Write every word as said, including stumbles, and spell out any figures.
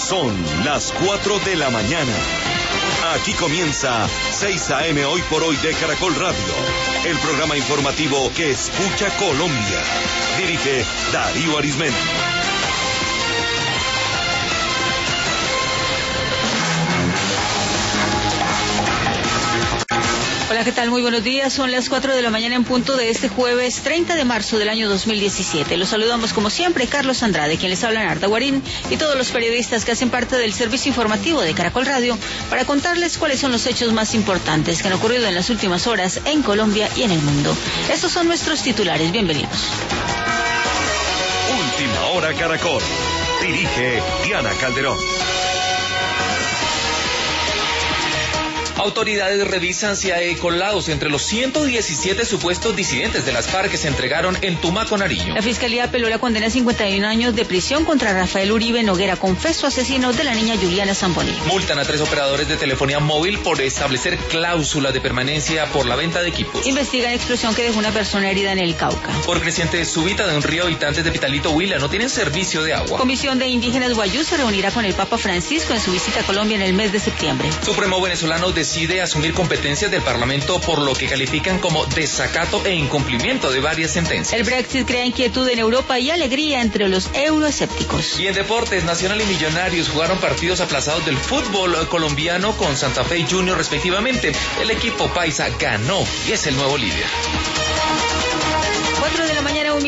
Son las cuatro de la mañana. Aquí comienza seis a eme Hoy por Hoy de Caracol Radio, el programa informativo que escucha Colombia. Dirige Darío Arizmendi. Hola, ¿qué tal? Muy buenos días. Son las cuatro de la mañana en punto de este jueves treinta de marzo del año dos mil diecisiete. Los saludamos como siempre, Carlos Andrade, quien les habla, Narda Guarín, y todos los periodistas que hacen parte del servicio informativo de Caracol Radio para contarles cuáles son los hechos más importantes que han ocurrido en las últimas horas en Colombia y en el mundo. Estos son nuestros titulares. Bienvenidos. Última Hora Caracol. Dirige Diana Calderón. Autoridades revisan si hay colados entre los ciento diecisiete supuestos disidentes de las FARC que se entregaron en Tumaco, Nariño. La Fiscalía apeló la condena a cincuenta y un años de prisión contra Rafael Uribe Noguera, confeso asesino de la niña Juliana Zamboni. Multan a tres operadores de telefonía móvil por establecer cláusulas de permanencia por la venta de equipos. Investigan explosión que dejó una persona herida en el Cauca. Por creciente súbita de un río, habitantes de Pitalito, Huila, no tienen servicio de agua. Comisión de Indígenas Guayú se reunirá con el Papa Francisco en su visita a Colombia en el mes de septiembre. Supremo venezolano decide asumir competencias del Parlamento por lo que califican como desacato e incumplimiento de varias sentencias. El Brexit crea inquietud en Europa y alegría entre los euroescépticos. Y en deportes, Nacional y Millonarios jugaron partidos aplazados del fútbol colombiano con Santa Fe y Junior respectivamente. El equipo paisa ganó y es el nuevo líder. cuatro de la mañana.